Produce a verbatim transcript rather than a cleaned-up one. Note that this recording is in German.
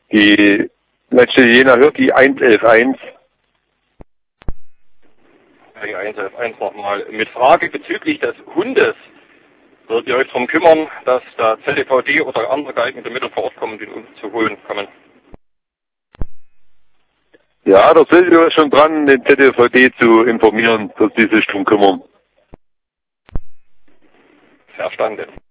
Die letzte Jena hört die eins elf eins. Die eins elf eins nochmal. Mit Frage bezüglich des Hundes. Würdet ihr euch darum kümmern, dass da Z D V D oder andere geeignete Mittel vor Ort kommen, den uns zu holen kommen? Ja, da sind wir schon dran, den Z D V D zu informieren, dass die sich drum kümmern. Verstanden.